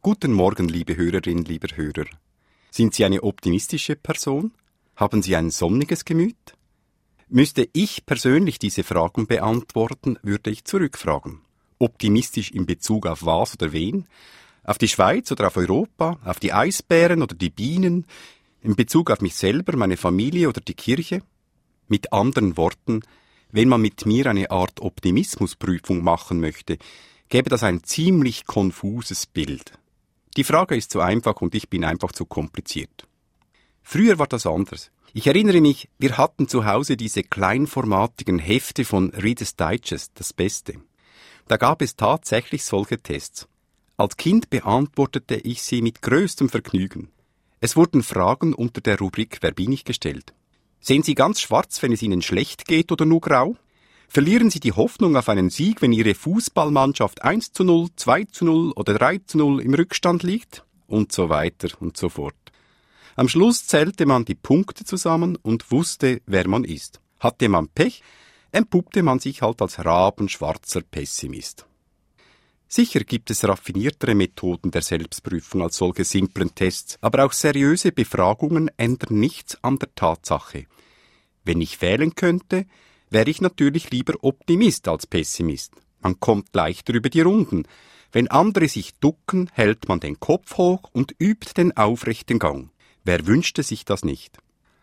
Guten Morgen, liebe Hörerin, lieber Hörer. Sind Sie eine optimistische Person? Haben Sie ein sonniges Gemüt? Müsste ich persönlich diese Fragen beantworten, würde ich zurückfragen. Optimistisch in Bezug auf was oder wen? Auf die Schweiz oder auf Europa? Auf die Eisbären oder die Bienen? In Bezug auf mich selber, meine Familie oder die Kirche? Mit anderen Worten, wenn man mit mir eine Art Optimismusprüfung machen möchte, gäbe das ein ziemlich konfuses Bild. Die Frage ist zu einfach und ich bin einfach zu kompliziert. Früher war das anders. Ich erinnere mich, wir hatten zu Hause diese kleinformatigen Hefte von Reader's Digest, das Beste. Da gab es tatsächlich solche Tests. Als Kind beantwortete ich sie mit größtem Vergnügen. Es wurden Fragen unter der Rubrik Wer bin ich gestellt. Sehen Sie ganz schwarz, wenn es Ihnen schlecht geht oder nur grau? Verlieren Sie die Hoffnung auf einen Sieg, wenn Ihre Fußballmannschaft 1:0, 2:0 oder 3:0 im Rückstand liegt? Und so weiter und so fort. Am Schluss zählte man die Punkte zusammen und wusste, wer man ist. Hatte man Pech, entpuppte man sich halt als rabenschwarzer Pessimist. Sicher gibt es raffiniertere Methoden der Selbstprüfung als solche simplen Tests, aber auch seriöse Befragungen ändern nichts an der Tatsache. Wenn ich wählen könnte, wäre ich natürlich lieber Optimist als Pessimist. Man kommt leichter über die Runden. Wenn andere sich ducken, hält man den Kopf hoch und übt den aufrechten Gang. Wer wünschte sich das nicht?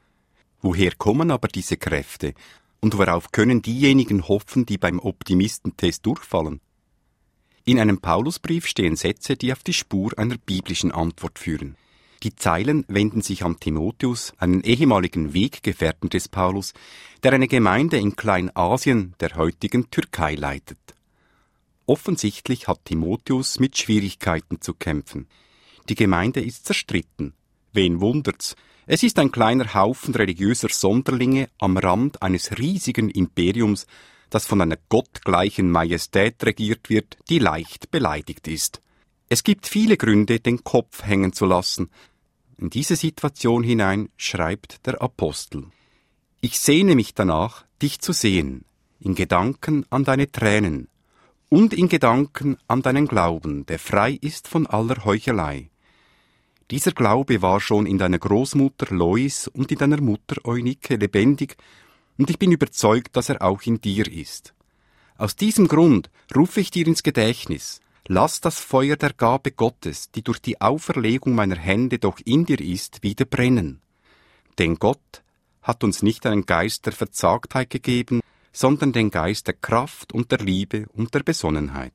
Woher kommen aber diese Kräfte? Und worauf können diejenigen hoffen, die beim Optimistentest durchfallen? In einem Paulusbrief stehen Sätze, die auf die Spur einer biblischen Antwort führen. Die Zeilen wenden sich an Timotheus, einen ehemaligen Weggefährten des Paulus, der eine Gemeinde in Kleinasien, der heutigen Türkei, leitet. Offensichtlich hat Timotheus mit Schwierigkeiten zu kämpfen. Die Gemeinde ist zerstritten. Wen wundert's? Es ist ein kleiner Haufen religiöser Sonderlinge am Rand eines riesigen Imperiums, das von einer gottgleichen Majestät regiert wird, die leicht beleidigt ist. Es gibt viele Gründe, den Kopf hängen zu lassen. In diese Situation hinein schreibt der Apostel: Ich sehne mich danach, dich zu sehen, in Gedanken an deine Tränen und in Gedanken an deinen Glauben, der frei ist von aller Heuchelei. Dieser Glaube war schon in deiner Großmutter Lois und in deiner Mutter Eunike lebendig, und ich bin überzeugt, dass er auch in dir ist. Aus diesem Grund rufe ich dir ins Gedächtnis: Lass das Feuer der Gabe Gottes, die durch die Auferlegung meiner Hände doch in dir ist, wieder brennen. Denn Gott hat uns nicht einen Geist der Verzagtheit gegeben, sondern den Geist der Kraft und der Liebe und der Besonnenheit.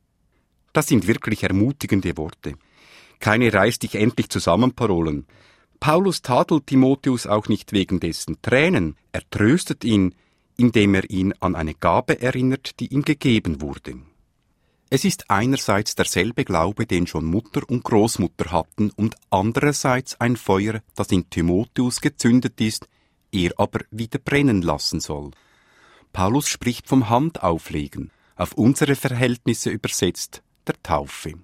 Das sind wirklich ermutigende Worte. Keine Reiß dich endlich zusammen Parolen. Paulus tadelt Timotheus auch nicht wegen dessen Tränen, er tröstet ihn, indem er ihn an eine Gabe erinnert, die ihm gegeben wurde. Es ist einerseits derselbe Glaube, den schon Mutter und Großmutter hatten, und andererseits ein Feuer, das in Timotheus gezündet ist, er aber wieder brennen lassen soll. Paulus spricht vom Handauflegen, auf unsere Verhältnisse übersetzt, der Taufe.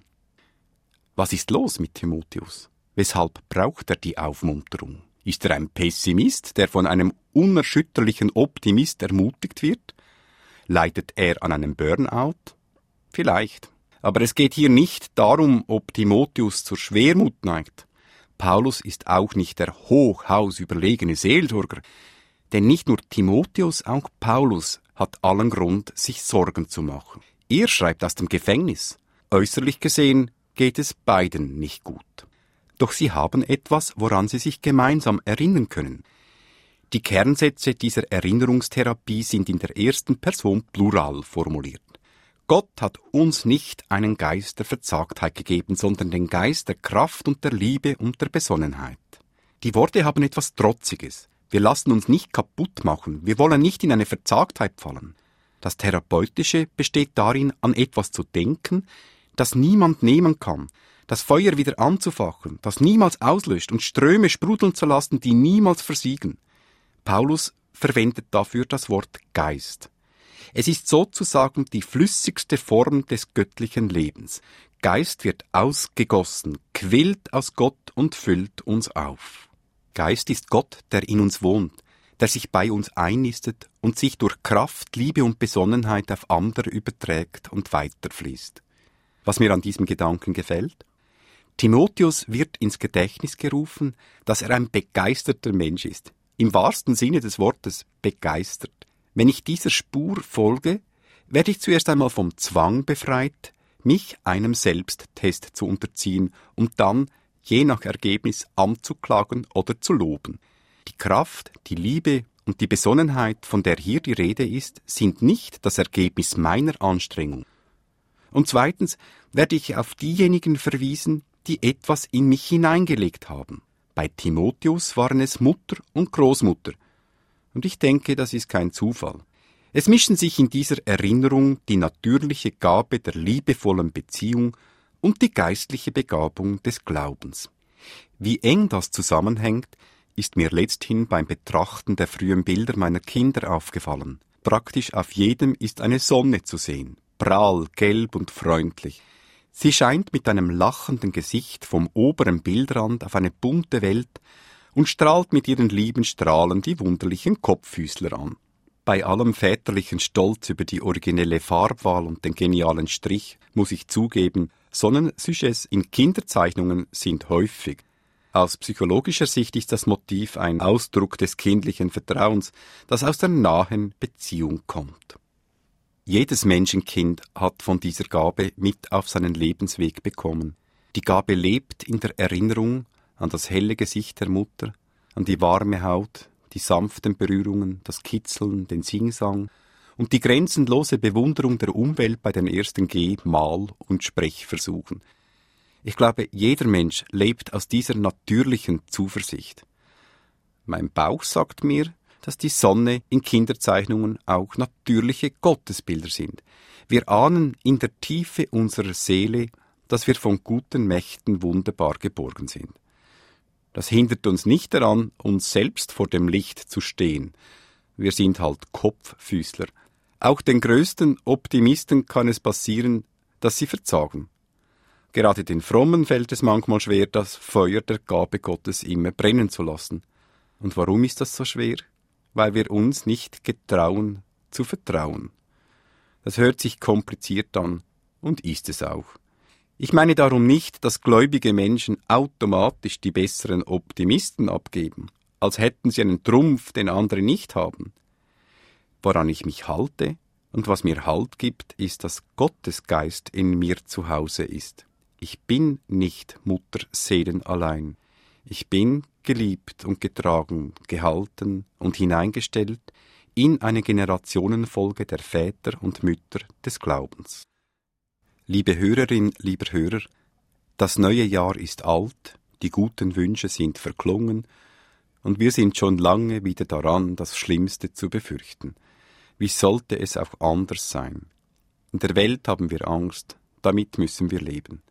Was ist los mit Timotheus? Weshalb braucht er die Aufmunterung? Ist er ein Pessimist, der von einem unerschütterlichen Optimist ermutigt wird? Leidet er an einem Burnout? Vielleicht. Aber es geht hier nicht darum, ob Timotheus zur Schwermut neigt. Paulus ist auch nicht der hochhausüberlegene Seelsorger. Denn nicht nur Timotheus, auch Paulus hat allen Grund, sich Sorgen zu machen. Er schreibt aus dem Gefängnis. Äußerlich gesehen geht es beiden nicht gut. Doch sie haben etwas, woran sie sich gemeinsam erinnern können. Die Kernsätze dieser Erinnerungstherapie sind in der ersten Person Plural formuliert. Gott hat uns nicht einen Geist der Verzagtheit gegeben, sondern den Geist der Kraft und der Liebe und der Besonnenheit. Die Worte haben etwas Trotziges. Wir lassen uns nicht kaputt machen. Wir wollen nicht in eine Verzagtheit fallen. Das Therapeutische besteht darin, an etwas zu denken, das niemand nehmen kann, das Feuer wieder anzufachen, das niemals auslöscht und Ströme sprudeln zu lassen, die niemals versiegen. Paulus verwendet dafür das Wort Geist. Es ist sozusagen die flüssigste Form des göttlichen Lebens. Geist wird ausgegossen, quillt aus Gott und füllt uns auf. Geist ist Gott, der in uns wohnt, der sich bei uns einnistet und sich durch Kraft, Liebe und Besonnenheit auf andere überträgt und weiterfließt. Was mir an diesem Gedanken gefällt? Timotheus wird ins Gedächtnis gerufen, dass er ein begeisterter Mensch ist. Im wahrsten Sinne des Wortes begeistert. Wenn ich dieser Spur folge, werde ich zuerst einmal vom Zwang befreit, mich einem Selbsttest zu unterziehen und dann, je nach Ergebnis, anzuklagen oder zu loben. Die Kraft, die Liebe und die Besonnenheit, von der hier die Rede ist, sind nicht das Ergebnis meiner Anstrengung. Und zweitens werde ich auf diejenigen verwiesen, die etwas in mich hineingelegt haben. Bei Timotheus waren es Mutter und Großmutter. Und ich denke, das ist kein Zufall. Es mischen sich in dieser Erinnerung die natürliche Gabe der liebevollen Beziehung und die geistliche Begabung des Glaubens. Wie eng das zusammenhängt, ist mir letzthin beim Betrachten der frühen Bilder meiner Kinder aufgefallen. Praktisch auf jedem ist eine Sonne zu sehen, prahl, gelb und freundlich. Sie scheint mit einem lachenden Gesicht vom oberen Bildrand auf eine bunte Welt und strahlt mit ihren lieben Strahlen die wunderlichen Kopffüßler an. Bei allem väterlichen Stolz über die originelle Farbwahl und den genialen Strich muss ich zugeben, Sonnensujets in Kinderzeichnungen sind häufig. Aus psychologischer Sicht ist das Motiv ein Ausdruck des kindlichen Vertrauens, das aus der nahen Beziehung kommt. Jedes Menschenkind hat von dieser Gabe mit auf seinen Lebensweg bekommen. Die Gabe lebt in der Erinnerung an das helle Gesicht der Mutter, an die warme Haut, die sanften Berührungen, das Kitzeln, den Singsang und die grenzenlose Bewunderung der Umwelt bei den ersten Mal- und Sprechversuchen. Ich glaube, jeder Mensch lebt aus dieser natürlichen Zuversicht. Mein Bauch sagt mir, dass die Sonne in Kinderzeichnungen auch natürliche Gottesbilder sind. Wir ahnen in der Tiefe unserer Seele, dass wir von guten Mächten wunderbar geborgen sind. Das hindert uns nicht daran, uns selbst vor dem Licht zu stehen. Wir sind halt Kopffüßler. Auch den größten Optimisten kann es passieren, dass sie verzagen. Gerade den Frommen fällt es manchmal schwer, das Feuer der Gabe Gottes immer brennen zu lassen. Und warum ist das so schwer? Weil wir uns nicht getrauen zu vertrauen. Das hört sich kompliziert an und ist es auch. Ich meine darum nicht, dass gläubige Menschen automatisch die besseren Optimisten abgeben, als hätten sie einen Trumpf, den andere nicht haben. Woran ich mich halte und was mir Halt gibt, ist, dass Gottes Geist in mir zu Hause ist. Ich bin nicht Mutterseelen allein. Ich bin geliebt und getragen, gehalten und hineingestellt in eine Generationenfolge der Väter und Mütter des Glaubens. Liebe Hörerin, lieber Hörer, das neue Jahr ist alt, die guten Wünsche sind verklungen und wir sind schon lange wieder daran, das Schlimmste zu befürchten. Wie sollte es auch anders sein? In der Welt haben wir Angst, damit müssen wir leben.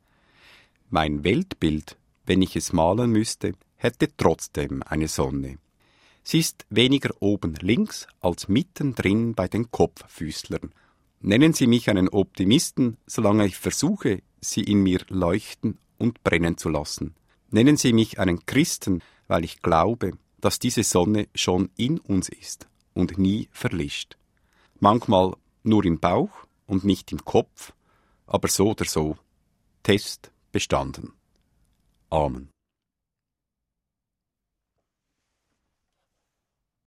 Mein Weltbild, wenn ich es malen müsste, hätte trotzdem eine Sonne. Sie ist weniger oben links als mittendrin bei den Kopffüßlern. Nennen Sie mich einen Optimisten, solange ich versuche, sie in mir leuchten und brennen zu lassen. Nennen Sie mich einen Christen, weil ich glaube, dass diese Sonne schon in uns ist und nie verlischt. Manchmal nur im Bauch und nicht im Kopf, aber so oder so. Test bestanden. Amen.